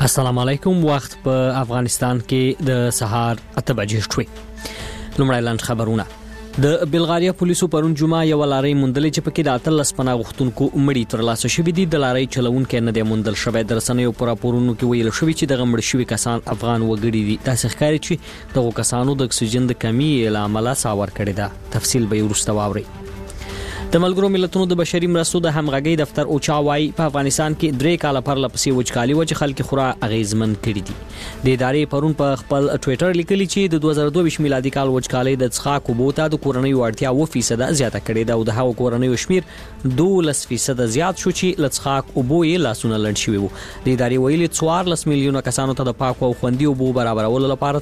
السلام علیکم. وخت په افغانستان کې د سهار 8 بجې شوي. لومړی لاند خبرونه. د بلغاریا پولیسو پرون جمعه یو لارۍ موندلې چې پکې د 13 پناه غوښتونکو مړي ترلاسه شوي دي. د لارۍ چلوونکي نه دی موندل شوی. د رسنیو پر راپورونو کې ویل شوی چې د مړ شوي کسان افغان وګړي دي. تاسو ښکاري چې دغه کسانو د اکسیجن د کمی له امله ساور کړی ده. تفصیل به وروسته واوري. د ملګرو ملتونو د بشري مرستو د همغږي دفتر اوچا وايي په افغانستان کې 3 کاله پر لپسې وچکالي وجه خلک خورا اغیزمن کړي دي. د ادارې پرون په خپل ټوئیټر لیکلي چې د 2022 میلادي کال وچکالي د څښاک اوبو ته د کورنۍ وړتیا 2% زیاته کړې ده او د هغو کورنۍ شمیر 12% زیات شو چې د څښاک اوبو یې لاسونه لړ شوي وو. د ادارې ویلي 14 میلیونه کسانو ته د پاکو او خوندي اوبو برابرولو لپاره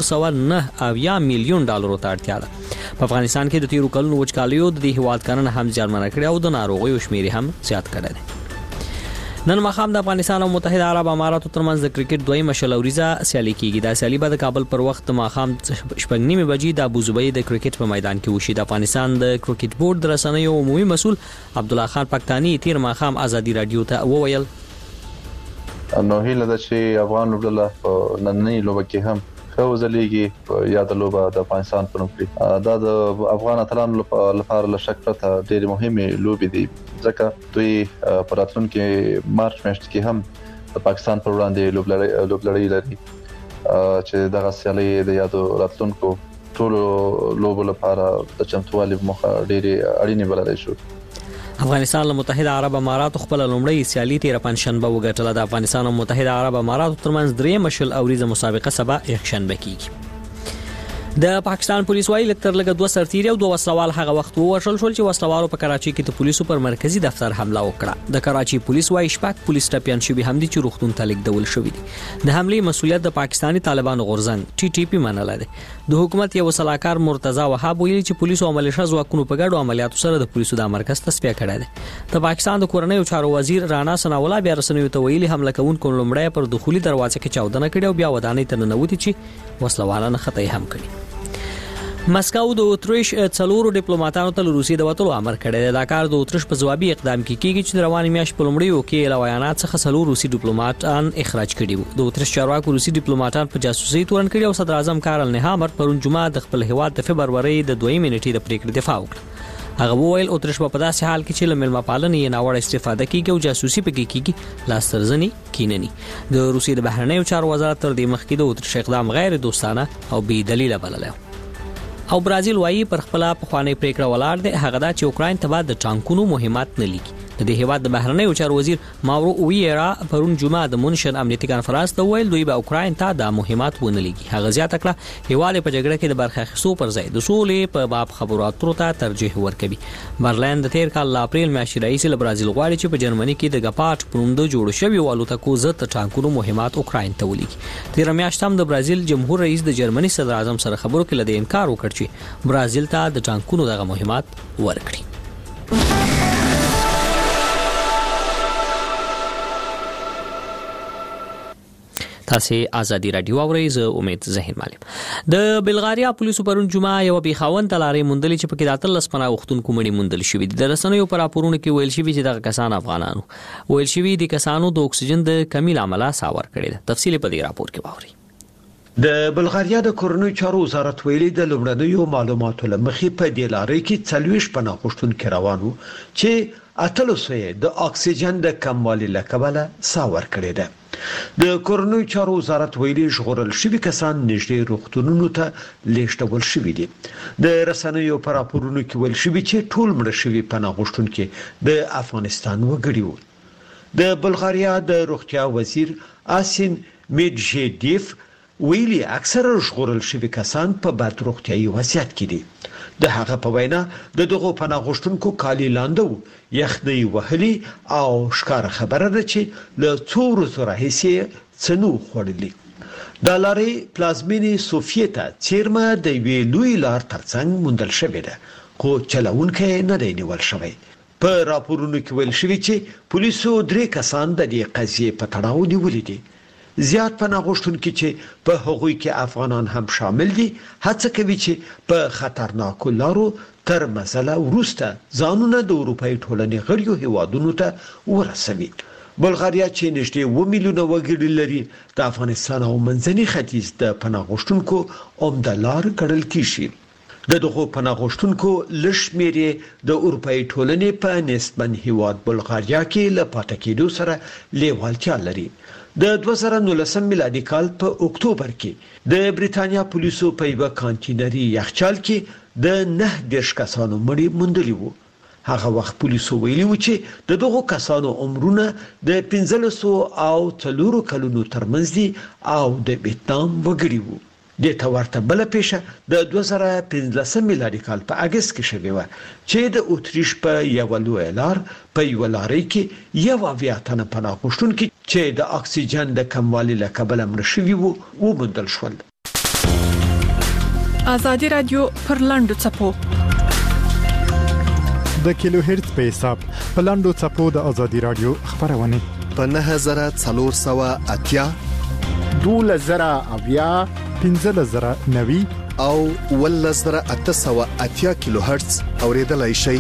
409 میلیون ډالرو ته اړتیا ده. په افغانستان کې د تیرو کلونو وچکالیو د هیواد کرنه هم زیانمنه کړې او د ناروغیو شمیر هم زیات کړی دی. نن ماښام د افغانستان او متحده عرب اماراتو ترمنځ د کرکټ دویمه شلوریزه سیالي کیږي. دا سیالي به د کابل پر وخت ماښام 8:30 بجې د ابوظبي د کرکټ په میدان کې وشي. د افغانستان د کرکټ بورډ د رسنیو عمومي مسؤل عبدالله خان پاکستاني تیر ماښام ازادي رادیو ته وویل نو هیله ده چې افغان لوبډله نننۍ لوبه کې هم خوځلېږي یا د لوبه د افغانستان په نوم کې. دا د افغان اتلانو لپاره له شک پرته ډېرې مهمه لوبې دي ځکه دوی په راتلونکي مارچ میاشت کې هم د پاکستان پر وړاندې لوبلړۍ لري چې دغه سیالي د یادو راتلونکو ټولو لوبو لپاره د چمتووالي موخه ډېرې اړینې بللی شو. افغانستان له متحده عرب اماراتو خپل لومړی سیالي تیر پنځشنبه وګټله. د افغانستان او متحده عرب اماراتو ترمنځ درېمه شل اوریزه مسابقه سبا یکشنبه کیږي. د پاکستان پولیس وايي لکتر لګه 2 سرتیري او 2 وسلوال هغه وخت ووژل شول چې وسلوالو په کراچي کې د پولیسو پر مرکزی دفتر حمله وکړه. د کراچي پولیس وايي شپږ پولیس ټپيان شوي هم دي چې روغتون ته لیږدول شوي دي. د حملې مسؤلیت د پاکستاني طالبانو غورځنګ TTP منل دي. د حکومت یو سلاکار مرتضی وهاب ویلي چې پولیسو او ملیشه ځواکونو په ګډو عملیاتو سره د پولیسو د مرکز تصفیه کړی دی. د پاکستان د کورنۍ چارو وزیر رانا ثناءالله بیا رسنیو ته ویلي حمله کوونکو لومړی پر دخولي دروازه کې چاودنه کړې او بیا ودانۍ ته ننوتي چې وسلوالانه خطا هم کړی. مسکو د اتریش 4 ډیپلوماټانو ته روسي د وټلو امر کړی دی. دا کار د اتریش په ځوابي اقدام کې کیږي چې د رواني میاشت په لومړیو کې له ویانات څخه 4 روسي ډیپلوماټان اخراج کړي وو. د اتریش چارواکو روسي ډیپلوماټان په جاسوسي تورن کړي او صدر اعظم کارل نیهامر پرون جمعه د خپل هیواد د فبرवरी د 2 نیټې د پریکړې دفاع وکړه. هغه وویل اتریش په داسې حال کې چې له ملما پالنې ناوړه استفاده کوي او جاسوسي پکې کیږي لاس ترزنی کیننی. د روسي د بهرنیو چارو وزارت تر دې مخکې د اتریش اقدام غیر دوستانه او بې دلیله بللی او برازیل وايي پر خپل پخوانی پریکړه ولاړ دی. هغه دا چې اوکراین ته بعد د ټانکونو مهمات نه لیکي. د دې هیواد د بهرنیو چارو وزیر ماورو ویرا پرون جمعه د مونشن امنیتي کانفرنس ته ویل دوی به اوکراین ته د مهمات ونه لیکي. هغه زیاته کړه هیواد په جګړه کې د برخه اخیستو پر ځای د سولې په باب خبرو اترو ته ترجیح ورکوي. برلین د تیر کال اپریل میاشتې رئیس له برازیل غواړي چې په جرمني کې د غپاټ پروند جوړ شوی والوتکو زت ټانکونو مهمات اوکراین ته ولیکي. تیر میاشت هم د برازیل جمهور رئیس د جرمني صدر اعظم سره خبرو کې لدی انکار وکړ چې برازیل ته د ټانکونو دغه مهمات ورکړي. تاسو ازادي رادیو اورئ. زه امید زهیر مالم. د بلغاریا پولیسو پرون جمعه یو بخاوند لارې موندلې چې پکې د 13 پناه غوښتونکو مړي موندل شوي دي. د رسنیو پر راپورونو کې ویل شوی چې دغه کسان افغانانو ویل شوی دي کسانو د اکسیجن د کمی لامل ساور کړی ده. تفصیل په دې راپور کې واورئ. د بلغاریا د کورنۍ چارو وزارت ویلي د لومړنیو معلوماتو لمخې په دې لارې کې 40 پناه غوښتونکي روانو چې 800 د اکسیجن د کموالي لکبله ساور کړی ده. د کورنۍ چارو وزارت ویلي ژغورل شوي کسان نږدې روغتونونو ته لیږدول شوي دي. د رسنیو پر راپورونو کې ویل شوي چې ټول مړه شوي پناه غوښتونکي د افغانستان وګړي وو. د بلغاریا د روغتیا وزیر آسین میډژیدیف ویلي اکثره ژغورل شوي کسان په بد روغتیايي وضعیت کې دي. د هغه په وینا د دغو پناه غوښتونکو کالي لاندو یخنۍ وهلي او ښکاره خبره ده چې له څو ورځو راهیسې څنو خوړلي. د لارې پلازمینې سوفیې ته څیرمه د یوې لوی لار ترڅنګ موندل شوې ده خو چلوونکی نه دی نیول شوی. په راپورونو کې ویل شوي چې پولیسو 3 کسان د دې قضیې په تړاو نیولي دي. زیات پناه غوښتونکي چې په هغوی کې افغانان هم شامل دي هڅه کوي چې په خطرناکو لارو تر مزله وروسته ځانونه د اروپאי ټولنې غړیو هیوادونو ته ورسوي. بلغاریا چې نږدې 2 میلیونه وګړي لري د افغانستان او منځني ختیځ د پناه غوښتونکو عمده لار ګڼل کیږي. دغه پناه غوښتونکو لشمېرې د اروپאי ټولنې په نسبت هیواد بلغاریا کې لپاره کېدو سره لیوالتیا لري. د 2019 میلادي کال په اکتوبر کې د بریتانیا پولیسو په یو کانټینري یخچال کې د 9 کسانو مړي موندلي وو. هغه وخت پولیسو ویلي و چې دغه کسانو عمرونه د 15 او 4 کلونو ترمنځ دي او د ویتنام وګړي وو. د تورته بل پیښه د 2015 میلادي کال په اگست کې شوې و چې د اوتریش په یو لوی لار په یو لارې کې یو اویاتنه پناه غوښتونکي چې د اکسیجن د کموالي له کبله مړ شوي وو وموندل شول. آزادي رادیو پر لاندو چپو د کیلو هرتز په حساب په لاندو چپو د آزادي رادیو خبرونه په 9480 2000 1590 او 1880 کیلو هرتز اوریدلای شي.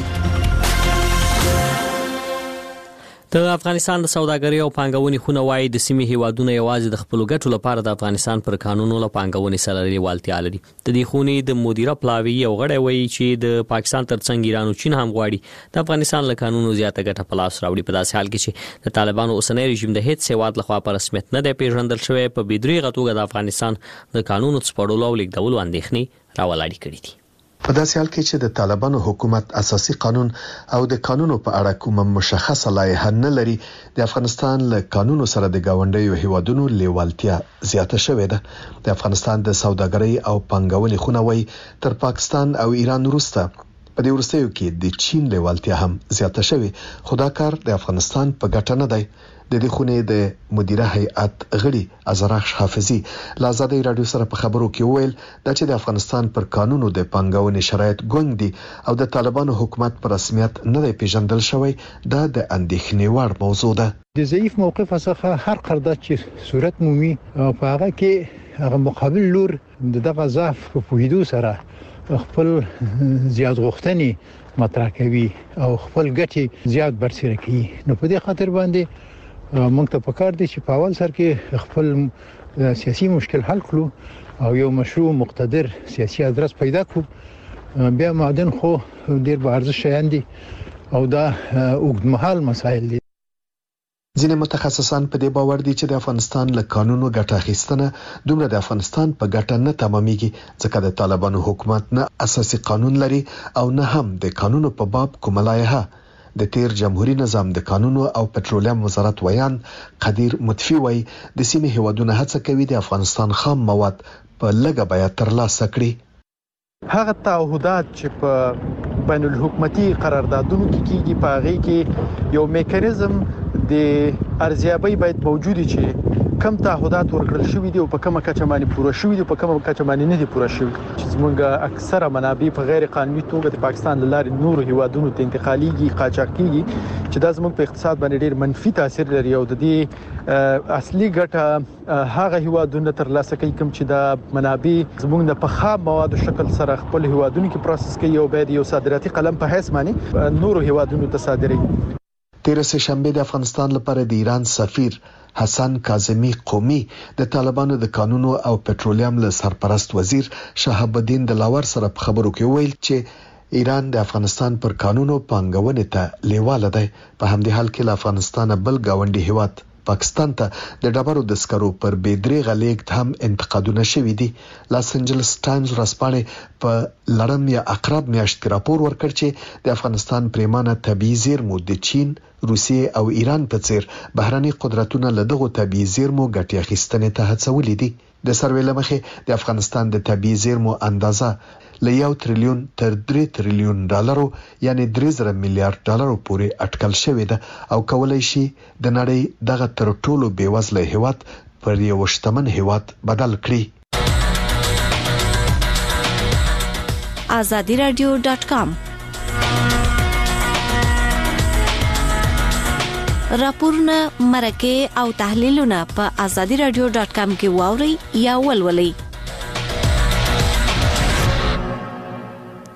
د افغانستان د سوداګرۍ او پانګونې خونه وايي د سیمې هیوادونو یوازې د خپل ګټو لپاره د افغانستان پر قانونو له پانګونې سره لیوالتیا لري. د دې خونې د مدیره پلاوی یو غړی وایي چې د پاکستان ترڅنګ ایران او چین هم غواړي د افغانستان له قانونو زیاته ګټه په لاس راوړي. په داسې حال کې چې د طالبانو اوسنۍ رژیم د هیڅ هیواد لخوا په رسمیت نه دی پیژندل شوی، په بېدریغه توګه د افغانستان د قانونو سپړلو او لیکدولو اندېښنې راولاړې کړې دي. په داسې حال کې چې د طالبانو حکومت اساسي قانون او د قانونو په اړه کومه مشخصه لایحه نه لري، د افغانستان له قانونو سره د گاونډیو هیوادونو لیوالتیا زیاته شوې ده. د افغانستان د سوداګرۍ او پانګونې خونه وايي تر پاکستان او ایران وروسته په دې وروستیو کې د چین لیوالتیا هم زیاته شوې. خو دا کار د افغانستان په ګټه نه دی. د دې خونې د مدیره هیئت غړي ازرخش حافظي له آزادي رادیو سره په خبرو کې وویل چې د افغانستان پر قانونو د پانګونې شرایط ګونګ دي او د طالبانو حکومت پر رسمیت نه دی پیژندل شوی. دا د اندېښنې وړ موضوع ده. د ضعیف موقف څخه هر قرارداد چې صورت مومي په هغه کې هغه مقابل لور دغه ضعف په پوهیدو سره خپل زیات غوښتنې مطرح کوي او خپل ګټې زیات برسېره کوي. نو په دې خاطر باندې موږ ته پکار دي چې په اول سر کې خپل سیاسي مشکل حل کړو او یو مشروع مقتدر سیاسي ادرس پیدا کړو. بیا معدن خو ډیر به ارزښت شیان دي او دا اوږدمهال مسایل دي. ځینې متخصصان په دې باور دي چې د افغانستان له قانونو ګټه اخیستنه دومره د افغانستان په ګټه نه تمامېږي، ځکه د طالبانو حکومت نه اساسي قانون لري او نه هم د قانونو په باب کومه لایحه. د تیر جمهوریت نظام د قانونو او پټرولیم وزارت ویان قدیر متفی وای د سیمې هیوادونو هڅه کوي د افغانستان خام مواد په لږه بیه ترلاسه کړي. هغه تعهدات چې په بین الحکومتي قراردادونو کې کیږي په هغه کې یو میکانیزم د ارزیابۍ باید موجود وي چې کم تعهدات ورکړل شوی دي او په کومه کچه باندې پوره شوی دي او په کومه کچه باندې نه دي پوره شوی. چې زموږ اکثره منابع په غیر قانوني توګه د پاکستان له لارې نور هیوادونو ته انتقاليږي، قاچاق کیږي چې دا زموږ په اقتصاد باندې ډیر منفي تاثیر لري او د دې اصلي ګټه هغه هیوادونو ترلاسه کوي کوم چې دا منابع زموږ د پخا موادو شکل سره خپل هیوادونو کې پروسس کوي او باید یو صادراتي قلم په حیث باندې نور هیوادونو ته صادري. تیر سه شنبه د افغانستان لپاره د ایران سفیر حسن کاظمی قومی د طالبانو د قانونو او پټرولیم له سرپرست وزیر شهاب الدین دلاور سره په خبرو کې ویل چې ایران د افغانستان پر قانونو پانګونې ته لیواله دی. په همدې حال کې له افغانستان بل گاونډي هیواد پاکستان ته د ډبرو د سکرو پر بېدریغه لیږد هم انتقادونه شوي دي. لاس انجلس ټایمز ورځپاڼې په لړم یا اقرب میاشت کې راپور ورکړ چې د افغانستان پریمانه طبیعي زیرمو د چین، روسیې او ایران په څیر بهرني قدرتونه له دغو طبیعي زیرمو ګټې اخیستنې ته هڅولې دي. د سروې له مخې د افغانستان د طبیعي زیرمو اندازه له 1 تریلیون تر 3 تریلیون ډالرو یعنی 3,000 میلیارډ ډالرو پورې اټکل شوې ده او کولای شي د نړۍ دغه تر ټولو بیوزله هیواد پر یو شتمن هیواد بدل کړي. azadiradio.com راپورونه، مرکه او تحلیلونه په azadiradio.com کې واوري یا ولولئ.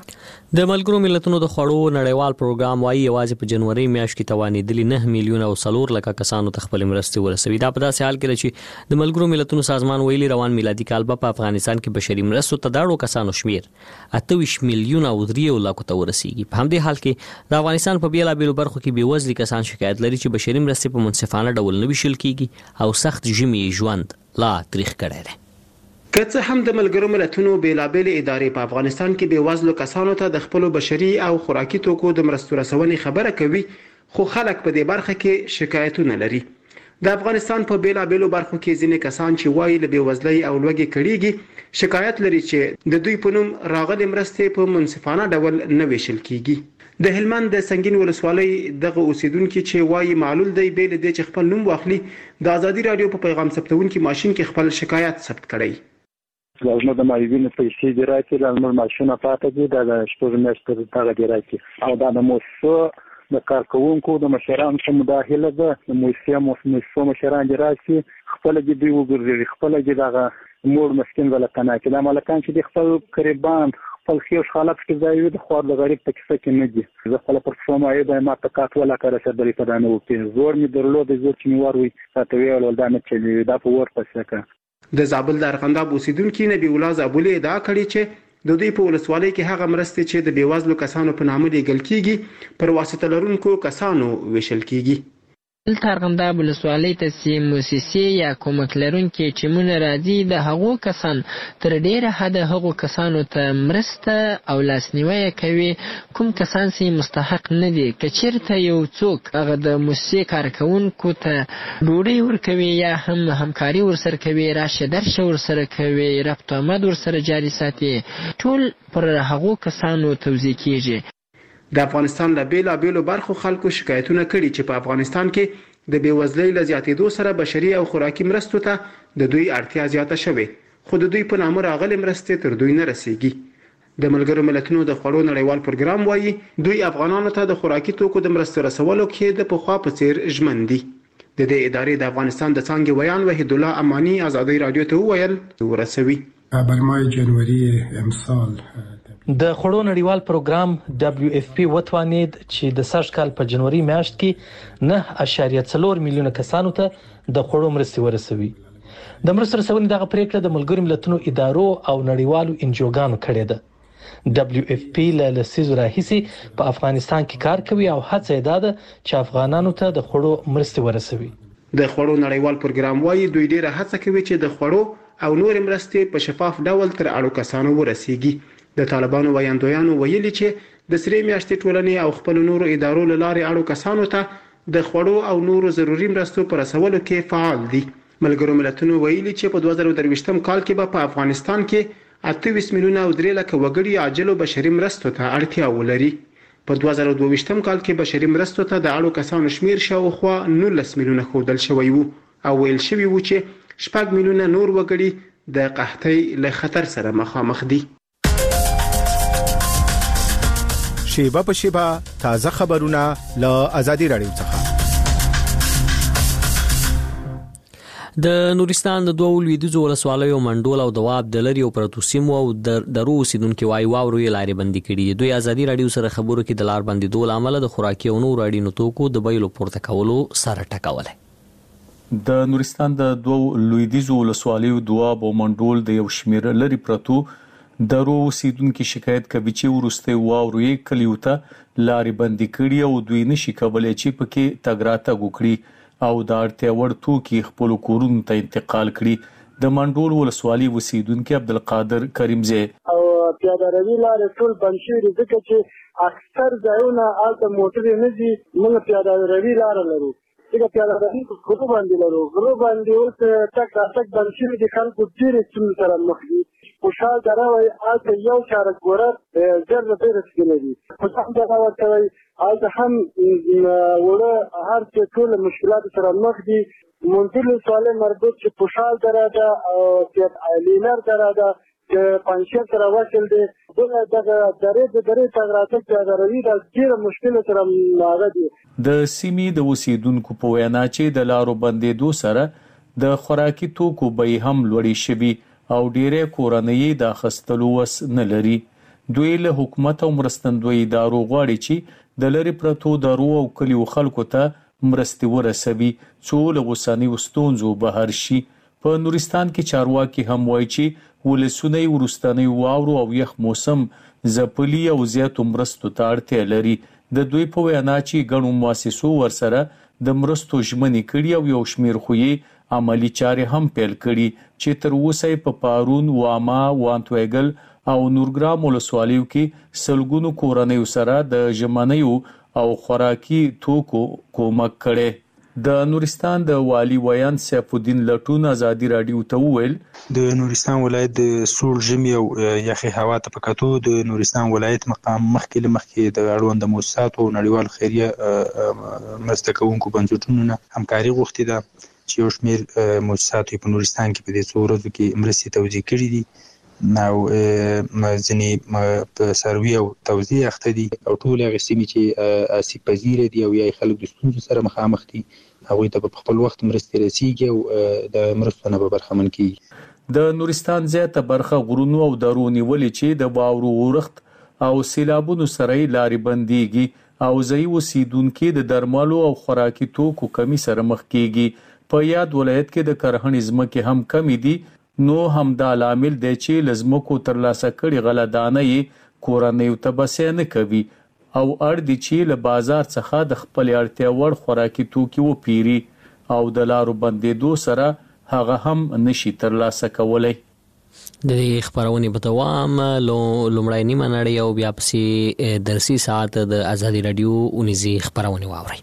د ملګرو ملتونو د خوړو نړیوال پروګرام وايي یوازې په جنوري میاشت کې توانېدلي 9 میلیون او 4 لک کسانو ته خپل مرستې ورسوي. دا په داسې حال کې چې د ملګرو ملتونو سازمان ویلي روان میلادي کال په افغانستان کې بشري مرستو ته داړو کسانو شمیر 28 میلیون او 3 لک ته ورسیږي. په همدې حال کې د افغانستان په بیلابېلو برخو کې بېوزلي کسان شکایت لري چې بشري مرستې په منصفانه ډول نه ویشل کیږي او سخت ژمي ژوند لا تاریخ کړی دی. که څه هم د ملګرو ملتونو بیلابېل ادارې په افغانستان کې بېوزلو کسانو ته د خپل بشري او خوراکي توکو د مرستو رسونې خبره کوي، خو خلک په دې برخه کې شکایتونه لري. د افغانستان په بیلابېلو برخو کې ځینې کسان چې وایي له بېوزلۍ او لوږې کړيږي شکایت لري چې د دوی په نوم راغلي مرستې په منصفانه ډول نه ویشل کیږي. د هلمند د سنگین ولسوالۍ دغه اوسیدونکو چې وایي معلول دی بیل دي چې خپل نوم واخلي د ازادي رادیو په پیغام ثبتونکو ماشين کې خپل شکایت ثبت کړی. لازم د مایوینو پیسې دی راځي لازم ماشونه پاتې دي د شپږ میاشتې دغه دی راځي او دا د موسسو د کارکونکو د مشرانو په مداخله ده د موسسو مشران دی راځي خپل دې دی وګرځي خپل دې دغه مور مسكين ولکانه چې د مالکان چې د خپل قربان خپل خیوش خالق کې ځای د خور د غریب په کیسه کې نه دي زه خپل پر سومه د ما تکات ولا کار سره د پدانه وکي زور می درلود زور چې می وروي تاسو ویل ولدانه چې دا په ور پسکه. د زابل د ارغنداب اوسیدونکو نبی الله زابلی ادعا کړې چې د دوی په ولسوالۍ کې هغه مرستې چې د بیوزلو کسانو په نامه لیږل کیږي پر واسطه لرونکو کسانو ویشل کیږي. دلته ارغنداب ولسوالۍ ته چې موسسې یا کومک لرونکي چې مونږ راځي د هغو کسان تر ډیره حد هغو کسانو ته مرسته او لاسنیوي کوي کوم کسان چې مستحق نه دي. که چیرته یو څوک هغه د موسسې کارکونکو ته ډوډۍ ورکوي یا هم همکاري ورسره کوي راشه درشه ورسره کوي رفت آمد ورسره جاري ساتي ټول پر هغو کسانو توزیع کیږي. د افغانستان له بیلابېلو برخو خلکو شکایتونه کړي چې په افغانستان کې د بیوزلۍ له زیاتېدو سره بشري او خوراکي مرستو ته د دوی اړتیا زیاته شوې خو د دوی په نامه راغلي مرستې تر دوی نه رسیږي. د ملګرو ملتونو د خوړو نړیوال پروګرام وایي دوی افغانانو ته د خوراکي توکو د مرستو رسولو کې د پخوا په څیر ژمن دي. د دې ادارې د افغانستان د څانګې ویان وحید الله امانی ازادي رادیو ته وویل ورسوي. برمای جنوري امسال د خوړو نړیوال پروګرام WFP وتوانید چې د سږ کال په جنوري میاشت کې 9.4 میلیونه کسانو ته د خوړو مرستې ورسوي. د مرستو رسونې دغه پریکړه د ملګرو ملتونو ادارو او نړیوالو انجوګانو کړې ده. WFP له لسیزو راهیسې په افغانستان کې کار کوي او هڅه یې ده چې افغانانو ته د خوړو مرستې ورسوي. د خوړو نړیوال پروګرام وایي دوی ډیره هڅه کوي چې د خوړو او نور مرستې په شفاف ډول تر اړو کسانو ورسیږي. د طالبانو ویاندویانو ویلي چې د سری میاشتې ټولنې او خپل نورو ادارو له لارې اړو کسانو ته د خوړو او نورو ضروري مرستو پر رسولو کې فعال دي. ملګرو ملتونو ویلي چې په 2023 کال کې په افغانستان کې 28 میلیونه او 3 لک وګړي عاجل بشري مرستو ته اړتیا ولري. په 2022 کال کې بشري مرستو ته د اړو کسانو شمیر شاوخوا 19 میلیونه ښودل شوی وو او ویل شوی وو چې 4 میلیونه نور وګړي د قحطۍ له خطر سره مخامخ دي. شیبه په شیبه تازه خبرونه له ازادي رادیو څخه. د نورستان د دوه لویدیځو ولسوالیو منډول او دواب د لری او پروتوسیمو او درو سیدونکو وای واورو لارې بندي کړي. دوی ازادي رادیو سره خبرو کې د لار بندي دول عمل د خوراکي او نور اړینو توکو د بیلو پورته کولو سره ټکوله. د نورستان د دوه لویدیځو ولسوالیو دواب او منډول د یو شمیر لری پروتو درو سیدونکو شکایت کوي چې ورسته واوري کلیوته لارې بندي کړي او دوی نشي کولای چې پکې تګراته وکړي او د اړتیا وړ توکي خپل کورونو ته انتقال کړي. د منډول ولسوالي وسیدونکو عبدالقادر کریمزه او پیاده روي لارې ټول بند شوي ځکه چې اکثر ځایونه هلته موټرې نه دي. موږ پیاده روي لاره لرو ځکه پیاده روي غرو باندې لرو. غرو باندې اوس تک راتګ بند شوي دي. خلکو ډېرې ستونزې سره مخ دي. خوشحال دره وای هلته یو چارک ګوره ډېر ډېر سکینه دي. خوشحال دره ورته وای هلته هم وړه هر څه ټول مشکلات سره مخ دي. منځلو سواله مربوط چې خوشحال دره ده او لینر دره ده چې پنځه سره وصل دي. دغه درې تګراتک پیاده روي د ډېر مشکل سره مخ دي. د سیمې د وسیدونکو په وینا چې د لارو بندېدو سره د خوراکي توکو بیې هم لوړې شوي او ډېرې کورنۍ د اخیستلو وس نه لري. دوی له حکومت او مرستندوی ادارو غواړي چې د لری پرتو درو او کلیو خلکو ته مرستې ورسوي څو له اوسنۍ ستونزو بهر شي. په نورستان کې چارواکي هم وایي چې ولسونه ورستنی واورو او یخ موسم زپلی او زیاتو مرستو ته اړتیا لري. د دوی په وینا چې ګڼو مؤسسو ورسره د مرستو ژمنې کړي او یو شمیر خوې عملی چارې هم پیل کړي چې تر اوسه په پارون، واما، وانتویګل او نورګرام ولسوالیو کې سلګونو کورنیو سره د ژمنیو او خوراکي توکو کومک کړي. د نورستان د والی ویان سیف الدین لټون ازادي رادیو ته وویل د نورستان ولایت د سوړ ژمي او یخي هوا ته پکاتو د نورستان ولایت مقام مخکې د اړوند مؤسساتو او نړیوال خیریه مرسته کوونکو بنسټونو نه همکاري غوښتي ده چې یو شمېر مؤسساتو په نورستان کې په دې څو ورځو کې مرستې توزیع کړي دي او ځینې په سروي او توزیع اخته دي او ټول هغه سیمې چې آسیب پذیره دي او یا خلک د ستونزو سره مخامخ دي هغوی ته په خپل وخت مرستې رسیږي او د مرستو نه به برخمن کیږي. د نورستان زیاته برخه غرونو او درو نیولې چې د واورو اورښت او سیلابونو سره لارې بنديږي او ځای اوسیدونکو د درملو او خوراکي توکو کمی سره مخ کیږي. په یاد ولایت کې د کرهڼې ځمکې هم کمی دي نو همدا لامل دی چې لزمکو ترلاسه کړي غلهدانه یې کورنیو ته بسې نه کوي او اړ دي چې له بازار څخه د خپل اړتیا وړ خوراکي توکي وپیري او د لارو بندېدو سره هغه هم نشي ترلاسه کولی. د دې خبرونې په دوام لومړی نیمه نړۍ او بیا پسې درسي ساعت د ازادي رادیو اونیزي خبرونه واورئ.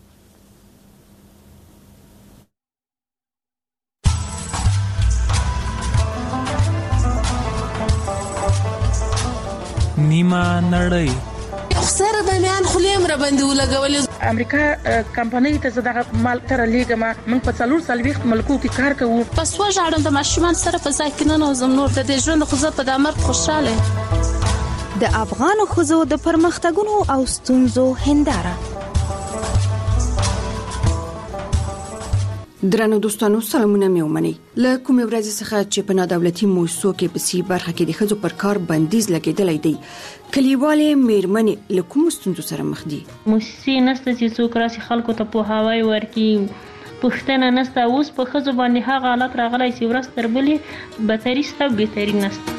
نیمه نړۍ سره د میان خلیم را باندې ولګولې امریکا کمپنۍ ته زړه مال تر لیګما موږ په 440 ملکو کې کار کوو. پس وژاړم د ماشومان سره په ځای کې نه نوزم نور د دې ژوند خو زه په دامر خوشاله. د افغان خزو د پرمختګونو او ستونزو هنداره. درنو دوستانو سلامونه مې ومني. له کومې ورځې څخه چې په نادولتي موسسو کې په سی برخه کې د ښځو پر کار بندیز لګیدلی دی کلیوالې میرمنې له کومو ستونزو سره مخ دي. موسسې نشته چې څوک راسي خلکو ته پوهاوی ورکړي پښتنه نشته اوس په ښځو باندې هغه حالت راغلی چې ورځ تر بلې بدتري شته او بهتري نشته.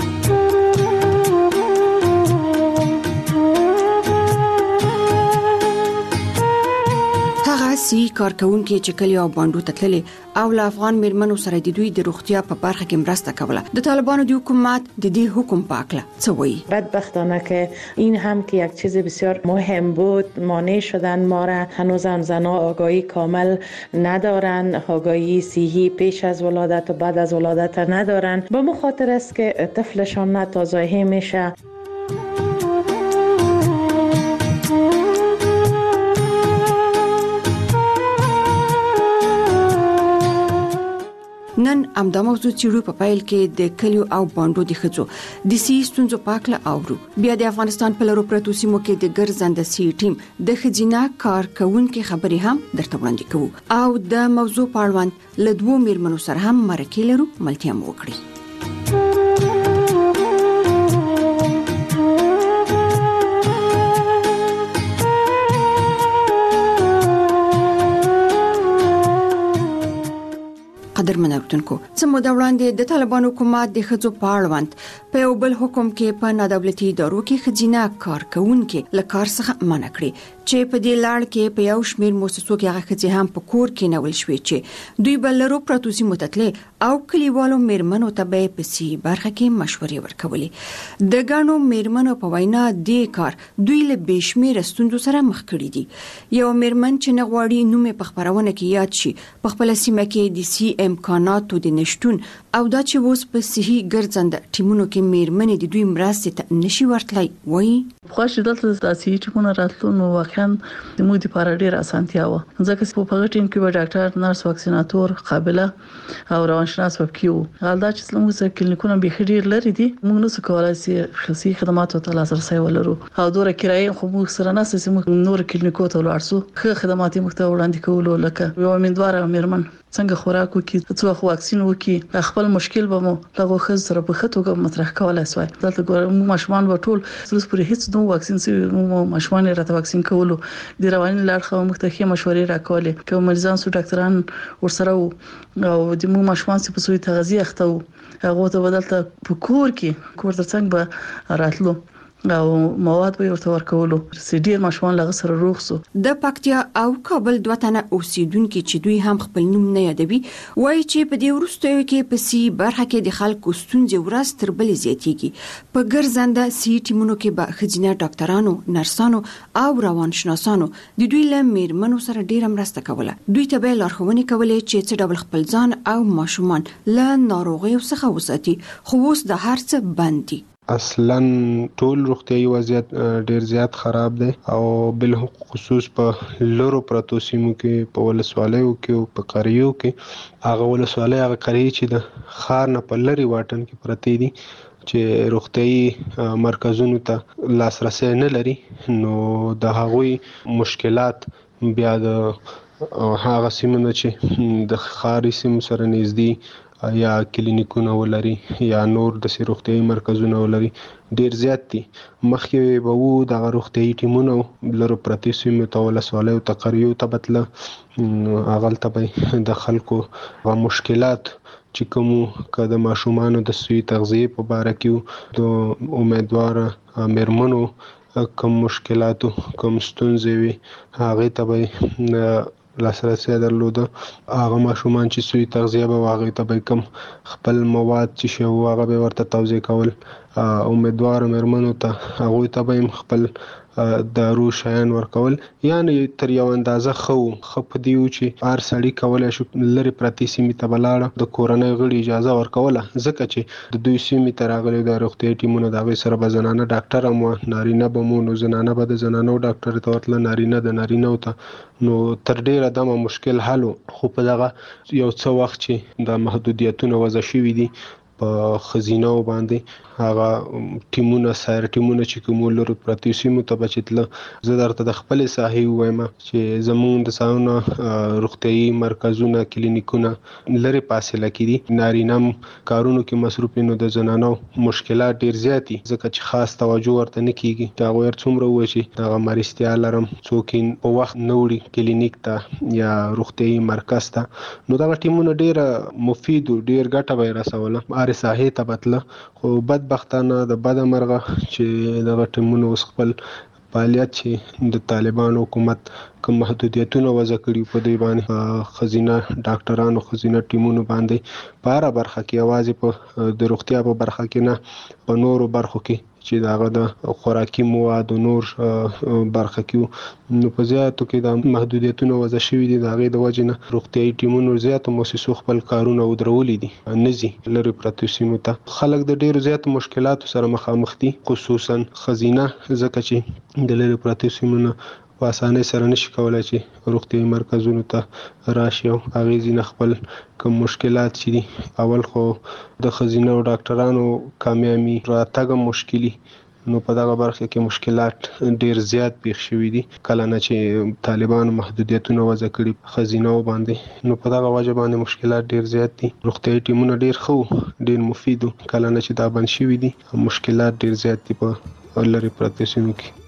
سی کارکونکو چې کلی او باندو تتللي او له افغان میرمنو سره د دوی د روغتیا په برخه کې مرسته کوله. د طالبانو د حکومت د دې حکم پاکله څه وایي؟ بدبختانه که این هم که یک چیز بسیار مهم بود مانع شدن ما را. هنوز هم زنها آگاهی کامل ندارن، آگاهی صحی پیش از ولادت و بعد از ولادت ندارن. به مو خاطر است که طفلشان ناتازایی میشه. نن امدا موضوع چیرو په پایل کې د کلیو او باندو د ښځو د سی ستونزو پاکله اورو. بیا د افغانستان په لرو پرتو سیمو کې د ګرځنده سی ټیم د خزینه کارکونکو خبرې هم درته وړاندې کوو او د موضوع په اړوند له دوو میرمنو سره هم مرکه لرو ملتیا مو وکړي. قدرمن اورېدونکو څه موده وړاندې د طالبانو حکومت د ښځو په اړوند په یو بل حکم کې په نادولتي ادارو کې ښځینه کارکونکو له کار څخه منع کړي چې په دې لړ کې په یو شمېر مؤسسو کې هغه ښځې هم په کور کې نول شوې چې دوی بل لرو پروتوسي متتلې او کلیوالو میرمنو ته به په سی برخه کې مشورې ورکولې. د ګڼو میرمنو په وینا دې کار دوی له بشمیر ستونزو سره مخ کړي دي. یو میرمن چې نه غواړي نوم په خبرونه کې یاد شي په خپل سیمه کې د سی امکاناتو د نشټون او دا چې اوس په صحي ګرځنده ټیمونو کې میرمنې د دوی مرستې ته نشي ورتلای وایي. خوښ دلته د صحي ټیمونو راتلو نو واقعا د موږ لپاره ډېر اسانتیا و ځکه چې په هغه ټیم کې به ډاکټر، نرس، واکسیناتور، قابله او روانشناس وکیو. غلدا چې موږ سره کلینیکونه به ډېر لري دي موږ نو څه کولای شي خصوصي خدماتو ته لاسرسي ولرو او دوره کرایه خو موږ سره نه سې موږ نور کلینیکو ته ولاړ سو خو خدمات موږ ته وړاندې کولو لکه یو امیندواره میرمن څنګه خوراک وکړي، څو واکسین وکړي، خپل خپل مشکل به مو لغه خز سره په خطوګه مطرح کولای سوای دلته ګورم ماشومان به ټول ترڅ پورې هیڅ نو واکسین سي ماشومان راته واکسین کولو د رواني لارښوونې مختلفه مشورې راکولې کوم مریضان سو ډاکټران ورسره او د مو ماشومان چې په سوی تغذیه اخته هغه ته بدلته په کور ترڅنګ به راتلو او مواد به ورته ورکولو سیډیر ماشومان لغه سره روغ سو د پکتیا او کابل دوه تنه اوسیدونکو چې دوی هم خپل نوم نه یادوي وایي چې په دې وروستیو کې په سی برخه کې د خلکو ستونزې ورځ تر بلې زیاتېږي په ګرځنده سی ټیمونو کې به خځینه ډاکټرانو نرسانو او روانشناسانو د دوی له میرمنو سره ډیره مرسته کوله دوی ته به لارښوونې کولې چې څه ډول خپل ځان او ماشومان له ناروغیو څخه وساتي خو اوس د هر څه بند دي اصلا ټول روغتيایي وضعیت ډیر زیات خراب دی او بل خصوص په لورو پروتو سیمو کې په ولسوالیو کې او په قریو کې هغه ولسوالۍ هغه قریه چې د خار نه په لری واټن کې پرتی دي چې روغتيایي مرکزونو ته لاسرسي نه لري نو د هغوی مشکلات بیا د هغه سیمونه چې د خاري سیمو سره نږدې یا کلینیکونه ولري یا نور د روغتيایي مرکزونه ولري ډیر زیات دي مخکې به وو د روغتيایي ټیمونو لرو پرتی سیمو ته ولسوالیو ته قریو ته بتله اغل ته د خلکو غو مشکلات چې کوم کده ماشومان د سوی تغذیه په اړه کې د امیدوار مرمنو کوم مشکلاتو کوم ستونزې وي هغه ته لاسرسي درلوده هغه ماشومان چې سوی تغذیه به واغې ته به کم خپل مواد چې شو هغه به ورته توزیع کول امیدوار مرمنو ته هغه ته به خپل دارو شایان ورکول یعنی تر یو اندازه خپ دیو چې هر سړی کولای شو لری پرتی سیمه ته بلاړه د کورنۍ غړي اجازه ورکوله ځکه چې د دوی سیمه ته راغلي د روغتي ټیمونو د غوي سره بزنانه ډاکټر مو نارینه بمونو زنانه به د زنانو ډاکټر ته ورتل نارینه د نارینه ته نو تر ډیره دمه مشکل حل خو په دغه یو څو وخت چې د محدودیتونو وضع شوې دي په خزینه باندې هغه ټیمونه سایر ټیمونه چې کوم لرو پرتی سیمو ته بچتله زه درته د خپل صحیح وایم چې زمون د ساونه روغتيایي مرکزونه کلینیکونه لری فاصله کې دي نارینم کارونو کې مصروف نو د زنانو مشکلات ډیر زیاتی ځکه چې خاص توجه ورته نه کیږي دا غوړ څومره وشي دا مرستیا لرم څوکین په وخت نوړي کلینیک ته یا روغتيایي مرکز ته نو دا ټیمونه ډیر مفید ډیر ګټه به رسوله اره صحیح ته بتله خو بدبختانه د بد مرغه چې د ټیمونو خپل فعالیت چې د طالبان حکومت کوم محدودیتونه وضع کړي په دی باندې خزینه ډاکټرانو خزینه ټیمونو باندې په اړه برخه کې आवाज په د روغتیا په برخه کې نه په نورو برخو کې چې داغه د خوراکي مواد او نور برخه کې نو په زیاتو کې د محدودیتونو وضع شوې دي داغه د وجنه روغتيایي ټیمونو زیات مؤسسو خپل کارونه ودرولې دي نزي لری پرتو سیمو ته خلک د ډیرو زیات مشکلاتو سره مخامخ دي خصوصا خزینه ځکه چې د لری پرتو سیمو په اسانه سره نشي کولای چې روغتيایي مرکزونو ته راشي او هغه ځین خپل کوم مشکلات چې دي اول خو د خزینه او ډاکټرانو کامیابی راتګ مشکلي نو په دغه برخه کې مشکلات ډیر زیات پیښ شوې دي کله نه چې طالبان محدودیتونه وضع کړي خزینه باندې نو په دغه وجه باندې مشکلات ډیر زیات دي روغتيایي ټیمونه ډیر ډیر مفید کله نه چې دا بند شوې دي مشکلات ډیر زیات دي په لری پرتو سیمو کې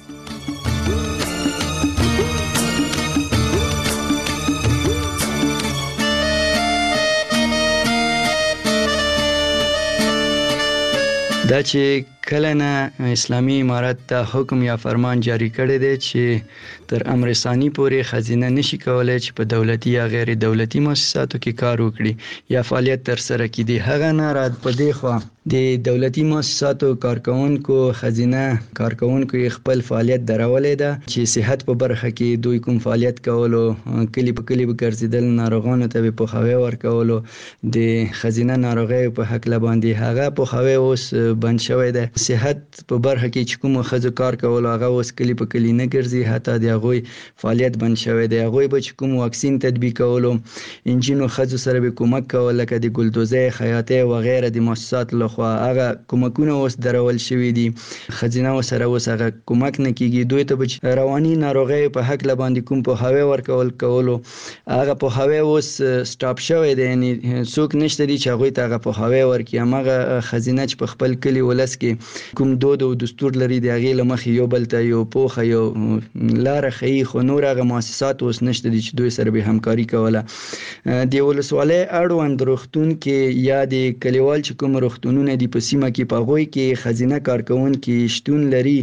دا چې کله نه اسلامي امارت ته حکم یا فرمان جاری کړی دی چې تر امر ثانی پورې خزینه نشي کولای چې په دولتي یا غیر دولتي مؤسساتو کې کار وکړي یا فعالیت تر سره کړي هغه نه رات په دی خو د دولتي مؤسساتو کارکونکو خزینه کارکونکو خپل فعالیت درولې ده چې صحت په برخه کې دوی کوم فعالیت کولو کلی په کلی ګرځیدل ناروغانو ته په خوي ورکولو د خزینه ناروغي په حق لباندې هغه په خوي اوس بند شوی ده صحت په برخه کې چې کوم خزو کار کول هغه اوس کلی په کلی نه ګرځي حتی د هغوی فعالیت بند شوی دی هغوی به چې کوم واکسین تطبیق کولو انجینو خزو سره به کومک کول لکه د ګلدوزه خیاطه و غیره د مؤسسات له لخوا هغه کومکونه اوس درول شوی دي خزینه وسره اوس هغه کومک نه کیږي دوی ته رواني ناروغي په حق لباندې کوم په هوا ورکولو هغه په هوا اوس سټاپ شوی دی یعنی څوک نشته دي چې هغه ته هغه په هوا ورکي هغه خزینه چې په خپل کلی ولس کې کوم دود او دستور لري دی هغه لمخ یو بل ته یو پوخه یو لار خي خو نور هغه مؤسسات اوس نشته دي چې دوی سره به همکاري کوله د ولسوالۍ اړوند روغتون کې یا د کلیوال چې کوم روغتونونه دي په سیمه کې په غوي کې خزینه کارکونکو شتون لري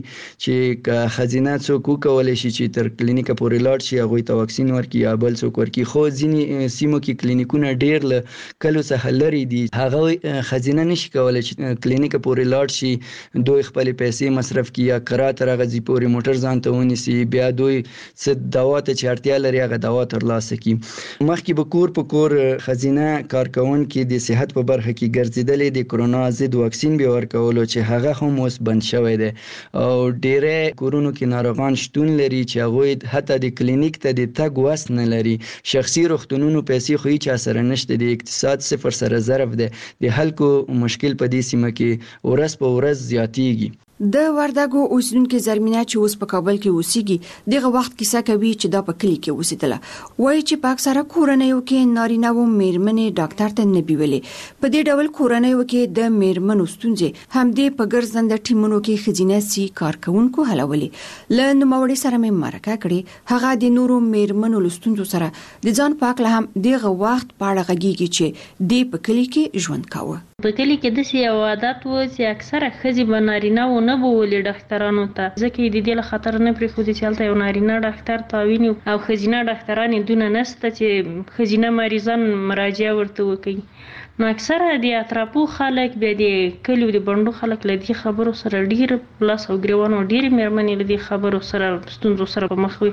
چې خزینه څوک کولای شي چې تر کلینیکه پورې لاړ شي هغه ته واکسین ورکړي یا بل څوک ورکړي خو ځینې سیمو کې کلینیکونه ډېر له کلو څخه لري دي هغه خزینه نشي کولای چې کلینیکه پورې لاړ شي دوی خپل پیسې مصرف کړي یا کرا تر غزي پورې موټر ځان ته ونیسي بیا دوی څه دوا ته چې اړتیا لري هغه دوا ترلاسه کړي مخکې به کور په کور خزینه کارکونکو د صحت په برخه کې ګرځیدلې د کرونا ضد واکسین به ورکولو چې هغه هم اوس بند شوی دی او ډېر کورونو کې ناروغان شتون لري چې هغه حتی د کلینیک ته د تګ وس نه لري شخصي روغتونونو پیسې خو هیڅ اثر نشته د اقتصاد صفر سره ضرب دی د خلکو مشکل په دې سیمه کې ورځ په ورځ زیاتیږي د وردګو اوسیدونکو زرمینه چې اوس په کابل کې اوسېږي دغه وخت کیسه کوي چې دا په کلی کې اوسېدله وایي چې په اکثره کورنیو کې نارینه و میرمنې ډاکټر ته نه بیولې په دې ډول کورنیو کې د میرمنو ستونزې همدې په ګرځنده ټیمونو کې خزینه سي کارکونکو حلولې ل نوموړي سره مې مرکه کړې هغه د نورو میرمنو لستونزو سره د ځان پاک له هم دغه وخت پاړه غږیږي چې د په کلی کې ژوند کاوه په کلی کې د یو عادت و چې اکثره ښځې به نارینه و نه بولي ډاکټرانو ته ځکه د دې له خطر نه پرېښودي چې هلته یو نارینه ډاکټر تعویني او ښځینه ډاکټرانې دونه نشته چې ښځینه مریضان مراجعه ورته وکړي نو اکثره د اطرافو خلک بیا د کلیو د بڼډو خلک له دې خبرو سره ډېر لاس او ګرېوان او ډېرې مېرمنې له دې خبرو سره ستونزو سره په مخ وي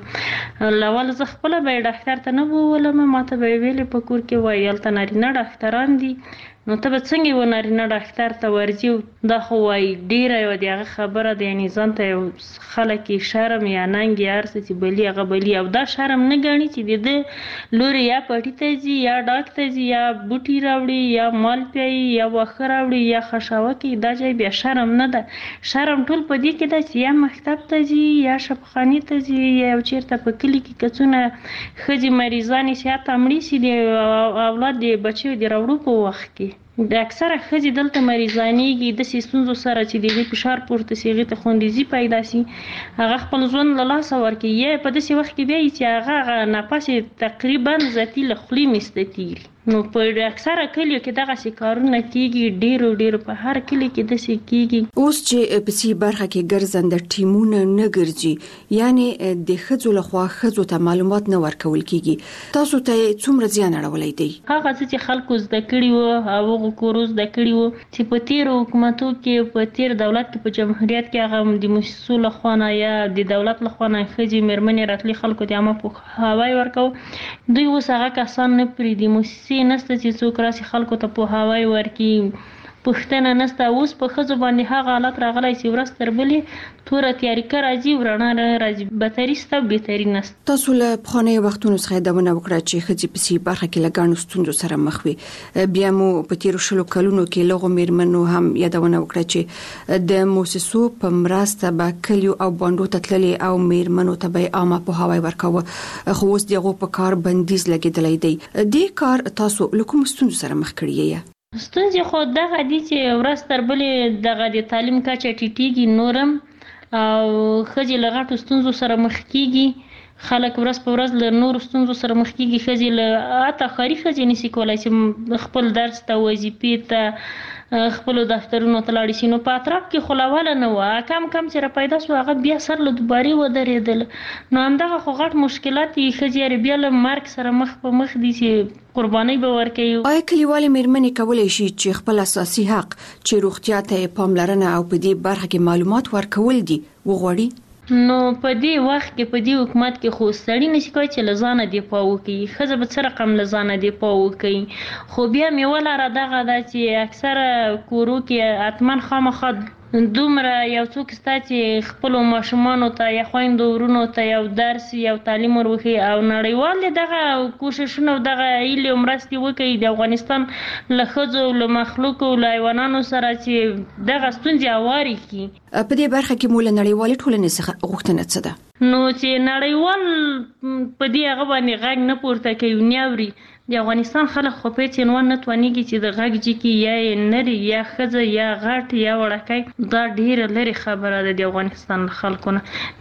اول زه خپله به یې ډاکټر ته نه بولم ما ته به یې ویلې په کور کې وایي هلته نارینه ډاکټران دي نو ته به څنګه یو نارینه ډاکټر ته ورځي دا خو وایي ډېره یوه د هغه خبره ده یعنې ځان ته یو خلک یې شرم یا ننګ یا هر څه چې بلي هغه بلي او دا شرم نه ګڼي چې د ده لورې یا پټي ته ځي یا ډاک ته ځي یا بوټي راوړي یا مال پیایي یا واښه راوړي یا خشاوه کوي دا ځای بیا شرم نه ده شرم ټول په دې کې ده چې یا مکتب ته ځي یا شفاخانې ته ځي یا یو چېرته په کلي کې که څونه ښځې مریضانې سي حتی مړې سي د اولاد د بچیو د راوړو په وخت کې د اکثره ښځې دلته مریضانېږي داسې ستونزو سره چې د هغې فشار پورته سي هغې ته خوندیزي پیدا سي هغه خپل ژوند له لاسه ورکوي یا په داسې وخت کې بیا چې هغه نفس تقریبا ذاتي له خولې میسته تېري نو په اکثره کلیو کې دغسې کارونه کېږي ډېرو په هر کلي کې داسې کېږي اوس چې په سي برخه کې ګرځنده ټیمونه نه ګرځي یعنی د ښځو لخوا ښځو ته معلومات نه ورکول کېږي تاسو ته څومره زیان اړولی دی هغه څه چې خلکو زده کړي وو او هغو کورو زده کړي وو چې په تېرو حکومتو کې په تېر دولت کې په جمهوریت کې هغه د موسسو لخوا نه یا د دولت لخوا نه ښځې مېرمنې راتلې خلکو ته عامه پوهاوی ورکوه دوی اوس هغه کسان نه پرېږدي موسسې نشته چې څوک راسي خلکو ته پوهاوی ورکړي پوښتنه نشته اوس په ښځو باندې هغه حالت راغلی چې ورځ تر بلې توره تیاریکه راځي رڼا راځي بدتري شته او بهتري نشته تاسو له پخوانیو وختونو څخه یادونه وکړه چې ښځې په سي برخه کې له ګڼو ستونزو سره مخ وي بیا مو په تېرو 20 کلونو کې له هغو میرمنو هم یادونه وکړه چې د موسسو په مرسته به کلیو او بانډو ته تللې او میرمنو ته به عامه پوهاوی ورکاوه خو اوس د هغو په کار بندیز لګېدلی دی دې کار تاسو له کومو ستونزو سره مخ کړی یې ستونزې خو دغه دي چې ورځ تر بلې دغه د تعلیم کچه ټیټېږي نورم او ښځې له غټو ستونزو سره مخ کېږي خلک ورځ په ورځ له نورو ستونزو سره مخ کېږي ښځې له حتی ښاري ښځې نشي کولی چې خپل درس ته وظیفې ته خپلو دفترونو ته لاړې شي نو په اطراف کې خو له اوله نه وه کم چې راپیدا سو هغه بیا سر له دوبارې ودرېدل نو همدغه خو غټ مشکلات دي ښځې بیا له مرګ سره مخ په مخ دي چې قربانۍ به ورکوي آیا کلیوالې میرمنې کولی شي چې خپل اساسي حق چې روغتیا ته پاملرنه او په دې برخه کې معلومات ورکول دي وغواړي نو په دې وخت کې په دې حکومت کې خو سړی نشي کولی چې له ځانه دفاع وکړي ښځه به څه رقم له ځانه دفاع وکړي خو بیا مې ولاره دغه ده چې اکثره کورو کې حتما خامخا دومره یو څوک ستا چې خپلو ماشومانو ته یا خویندو ورونو ته یو درس یو تعلیم ورکړي او نړیوال دغه کوششونه او دغه هیلې او مرستې وکړي د افغانستان له ښځو له مخلوقو له حیوانانو سره چې دغه ستونزې هوارې کړي. په دې برخه کې مو له نړیوالې ټولنې څخه غوښتنه څه ده؟ نو چې نړیوال په دې هغه باندې غږ نه پورته کوي نه اوري. د افغانستان خلک خو په هیڅ عنوان نه توانېږي چې د غږ جګي یا یې نري یا ښځه یا غټ یا وړکی دا ډېره لرې خبره ده د افغانستان له خلکو نه.